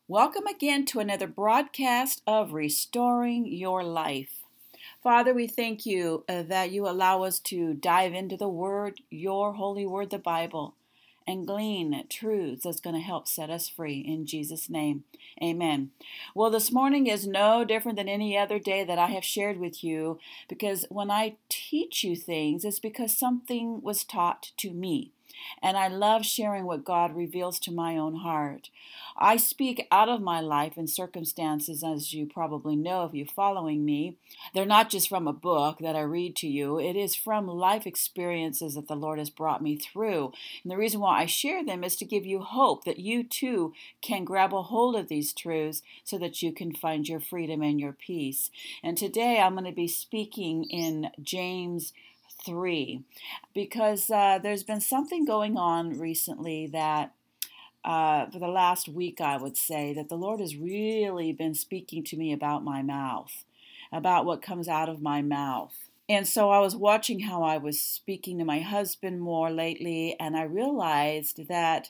Welcome again to another broadcast of Restoring Your Life. Father, we thank you that you allow us to dive into the Word, your holy Word, the Bible, and glean truths that's going to help set us free. In Jesus' name, amen. Well, this morning is no different than any other day that I have shared with you, because when I teach you things, it's because something was taught to me. And I love sharing what God reveals to my own heart. I speak out of my life and circumstances, as you probably know if you're following me. They're not just from a book that I read to you. It is from life experiences that the Lord has brought me through. And the reason why I share them is to give you hope that you too can grab a hold of these truths so that you can find your freedom and your peace. And today I'm going to be speaking in James 3 because there's been something going on recently that for the last week, I would say, that the Lord has really been speaking to me about my mouth, about what comes out of my mouth. And so I was watching how I was speaking to my husband more lately, and I realized that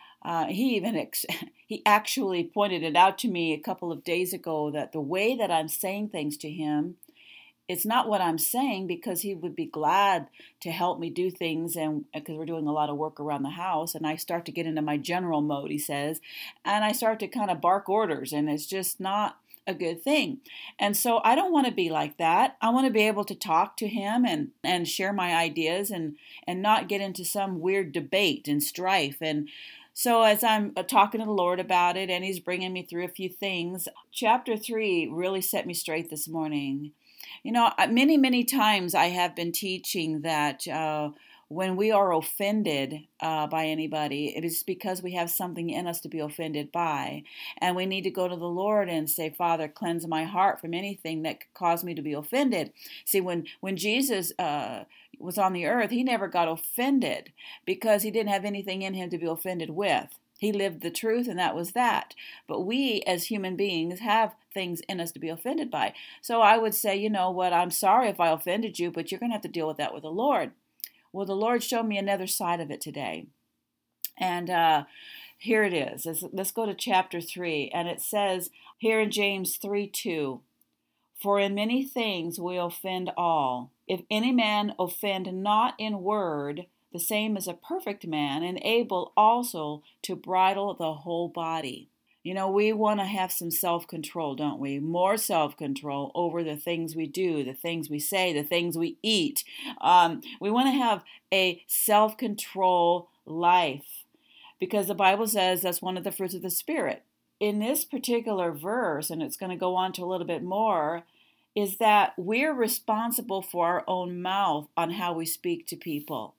he actually pointed it out to me a couple of days ago, that the way that I'm saying things to him, it's not what I'm saying, because he would be glad to help me do things, and because we're doing a lot of work around the house, and I start to get into my general mode, he says, and I start to kind of bark orders, and it's just not a good thing. And so I don't want to be like that. I want to be able to talk to him and share my ideas and not get into some weird debate and strife. And so as I'm talking to the Lord about it, and he's bringing me through a few things, chapter 3 really set me straight this morning. You know, many times I have been teaching that when we are offended by anybody, it is because we have something in us to be offended by. And we need to go to the Lord and say, Father, cleanse my heart from anything that could cause me to be offended. See, when Jesus was on the earth, he never got offended because he didn't have anything in him to be offended with. He lived the truth, and that was that. But we, as human beings, have things in us to be offended by. So I would say, you know what, I'm sorry if I offended you, but you're going to have to deal with that with the Lord. Well, the Lord showed me another side of it today. And here it is. Let's go to chapter 3. And it says here in James 3:2, for in many things we offend all. If any man offend not in word, the same is a perfect man, and able also to bridle the whole body. You know, we want to have some self-control, don't we? More self-control over the things we do, the things we say, the things we eat. We want to have a self-control life, because the Bible says that's one of the fruits of the Spirit. In this particular verse, and it's going to go on to a little bit more, is that we're responsible for our own mouth on how we speak to people,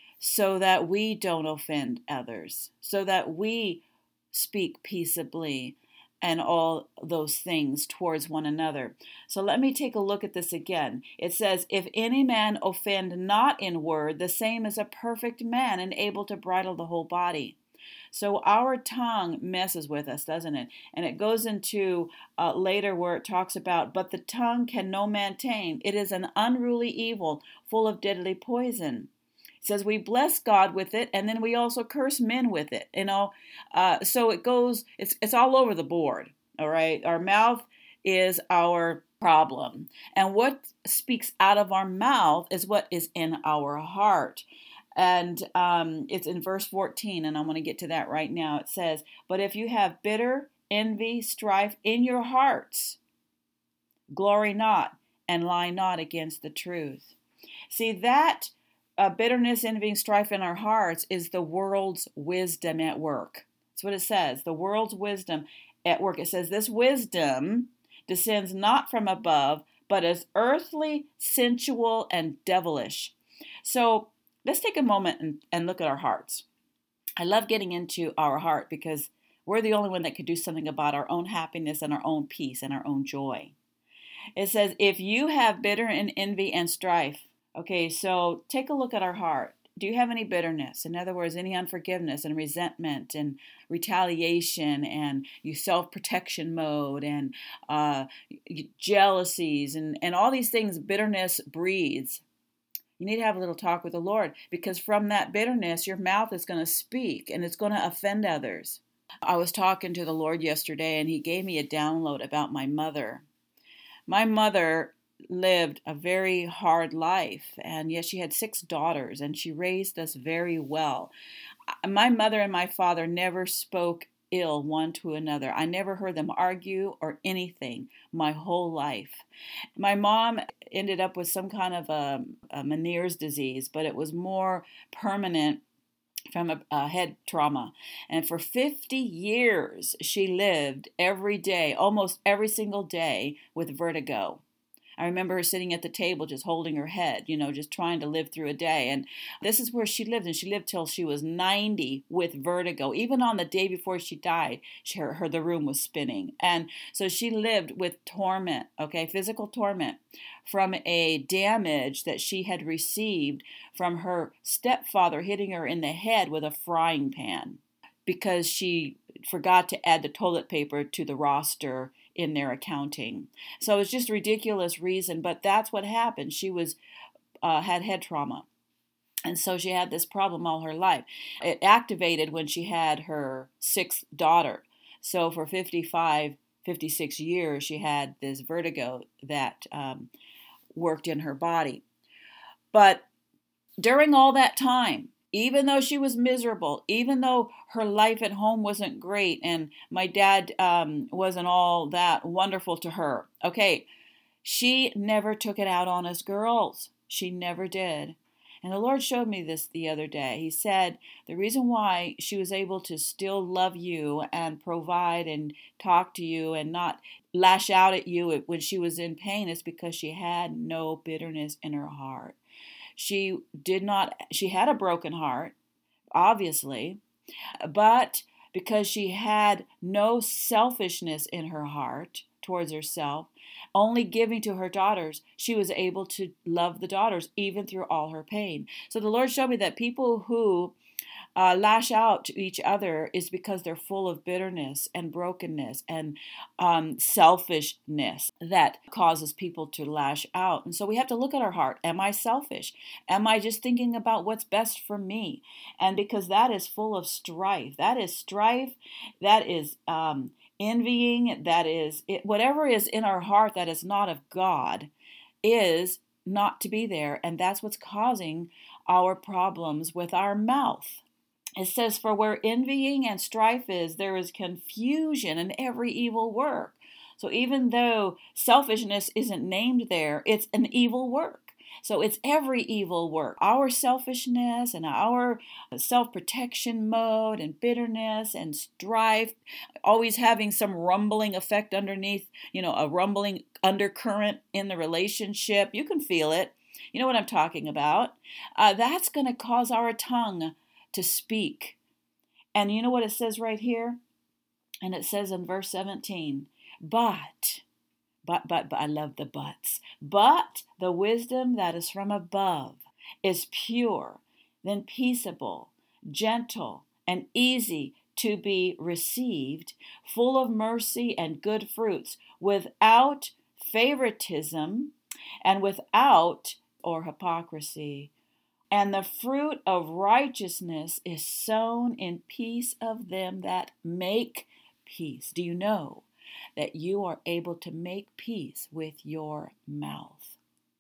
so that we don't offend others, so that we speak peaceably and all those things towards one another. So let me take a look at this again. It says, if any man offend not in word, the same is a perfect man and able to bridle the whole body. So our tongue messes with us, doesn't it? And it goes into later where it talks about, but the tongue can no man tame. It is an unruly evil, full of deadly poison. It says we bless God with it, and then we also curse men with it. So it goes. It's all over the board. All right, our mouth is our problem, and what speaks out of our mouth is what is in our heart. And it's in verse 14, and I'm going to get to that right now. It says, but if you have bitter envy, strife in your hearts, glory not and lie not against the truth. See, that bitterness, envy, and strife in our hearts is the world's wisdom at work. That's what it says, the world's wisdom at work. It says this wisdom descends not from above, but is earthly, sensual, and devilish. So let's take a moment and look at our hearts. I love getting into our heart because we're the only one that could do something about our own happiness and our own peace and our own joy. It says, if you have bitter and envy and strife. Okay, so take a look at our heart. Do you have any bitterness? In other words, any unforgiveness and resentment and retaliation and you self-protection mode and jealousies and all these things bitterness breeds. You need to have a little talk with the Lord, because from that bitterness, your mouth is going to speak and it's going to offend others. I was talking to the Lord yesterday, and He gave me a download about my mother. My mother lived a very hard life, and yet she had 6 daughters, and she raised us very well. My mother and my father never spoke ill one to another. I never heard them argue or anything my whole life. My mom ended up with some kind of a Meniere's disease, but it was more permanent from a head trauma. And for 50 years, she lived every day, almost every single day, with vertigo. I remember her sitting at the table just holding her head, just trying to live through a day. And this is where she lived. And she lived till she was 90 with vertigo. Even on the day before she died, the room was spinning. And so she lived with torment, okay, physical torment from a damage that she had received from her stepfather hitting her in the head with a frying pan because she forgot to add the toilet paper to the roster in their accounting. So it was just a ridiculous reason, but that's what happened. She had head trauma. And so she had this problem all her life. It activated when she had her 6th daughter. So for 56 years, she had this vertigo that worked in her body. But during all that time, even though she was miserable, even though her life at home wasn't great, and my dad wasn't all that wonderful to her, okay, she never took it out on us girls. She never did. And the Lord showed me this the other day. He said the reason why she was able to still love you and provide and talk to you and not lash out at you when she was in pain is because she had no bitterness in her heart. She had a broken heart, obviously, but because she had no selfishness in her heart towards herself, only giving to her daughters, she was able to love the daughters even through all her pain. So the Lord showed me that people who lash out to each other is because they're full of bitterness and brokenness and selfishness that causes people to lash out. And so we have to look at our heart. Am I selfish? Am I just thinking about what's best for me? And because that is full of strife. That is strife. That is envying. That is whatever is in our heart that is not of God is not to be there. And that's what's causing our problems with our mouth. It says, for where envying and strife is, there is confusion and every evil work. So even though selfishness isn't named there, it's an evil work. So it's every evil work. Our selfishness and our self-protection mode and bitterness and strife, always having some rumbling effect underneath, a rumbling undercurrent in the relationship. You can feel it. You know what I'm talking about. That's going to cause our tongue to speak. And you know what it says right here? And it says in verse 17, but I love the buts. But the wisdom that is from above is pure, then peaceable, gentle, and easy to be received, full of mercy and good fruits, without favoritism and without or hypocrisy. And the fruit of righteousness is sown in peace of them that make peace. Do you know that you are able to make peace with your mouth?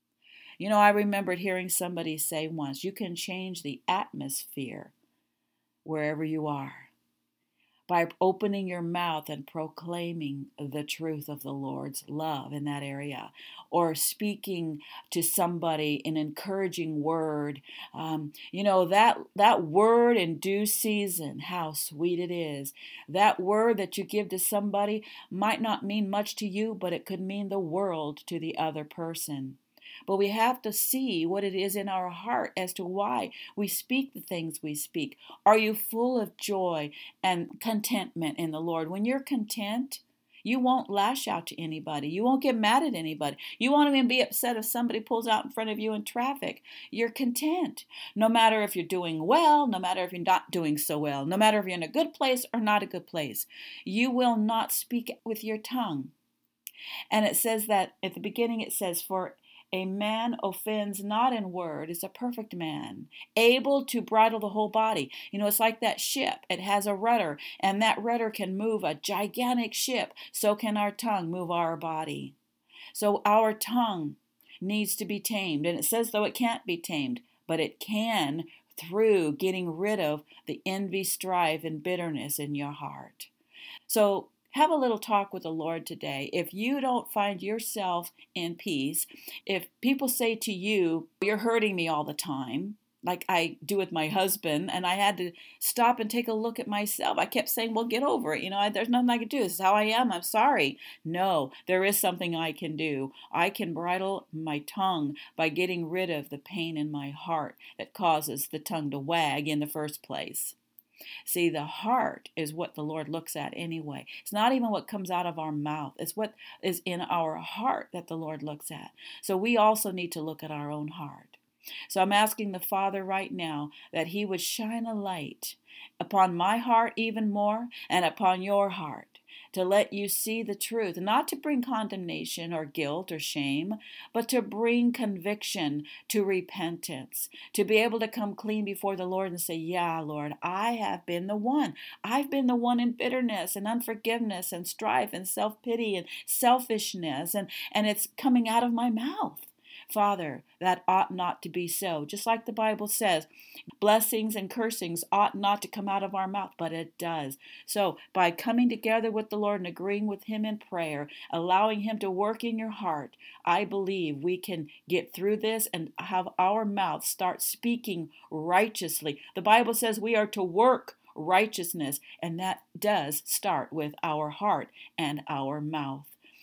I remembered hearing somebody say once, you can change the atmosphere wherever you are by opening your mouth and proclaiming the truth of the Lord's love in that area, or speaking to somebody an encouraging word. That word in due season, how sweet it is. That word that you give to somebody might not mean much to you, but it could mean the world to the other person. But we have to see what it is in our heart as to why we speak the things we speak. Are you full of joy and contentment in the Lord? When you're content, you won't lash out to anybody. You won't get mad at anybody. You won't even be upset if somebody pulls out in front of you in traffic. You're content. No matter if you're doing well, no matter if you're not doing so well, no matter if you're in a good place or not a good place, you will not speak with your tongue. And it says that at the beginning, it says, for A man offends not in word is a perfect man, able to bridle the whole body. It's like that ship. It has a rudder, and that rudder can move a gigantic ship. So can our tongue move our body. So our tongue needs to be tamed. And it says, though it can't be tamed, but it can through getting rid of the envy, strife, and bitterness in your heart. So have a little talk with the Lord today. If you don't find yourself in peace, if people say to you, you're hurting me all the time, like I do with my husband, and I had to stop and take a look at myself. I kept saying, well, get over it. There's nothing I can do. This is how I am. I'm sorry. No, there is something I can do. I can bridle my tongue by getting rid of the pain in my heart that causes the tongue to wag in the first place. See, the heart is what the Lord looks at anyway. It's not even what comes out of our mouth. It's what is in our heart that the Lord looks at. So we also need to look at our own heart. So I'm asking the Father right now that He would shine a light upon my heart even more and upon your heart, to let you see the truth, not to bring condemnation or guilt or shame, but to bring conviction to repentance, to be able to come clean before the Lord and say, yeah, Lord, I have been the one. I've been the one in bitterness and unforgiveness and strife and self-pity and selfishness, and it's coming out of my mouth. Father, that ought not to be so. Just like the Bible says, blessings and cursings ought not to come out of our mouth, but it does. So by coming together with the Lord and agreeing with Him in prayer, allowing Him to work in your heart, I believe we can get through this and have our mouth start speaking righteously. The Bible says we are to work righteousness, and that does start with our heart and our mouth.